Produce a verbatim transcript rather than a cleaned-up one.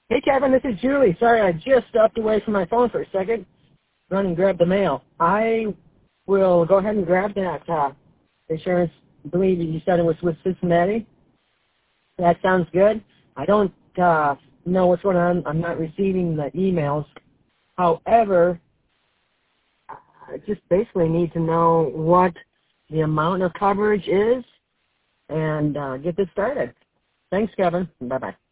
Hey, Kevin, this is Julie. Sorry, I just stepped away from my phone for a second. Run and grab the mail. I will go ahead and grab that uh, insurance. I believe you said it was with Cincinnati. That sounds good. I don't uh, know what's going on. I'm not receiving the emails. However, I just basically need to know what the amount of coverage is and uh, get this started. Thanks, Kevin. Bye-bye.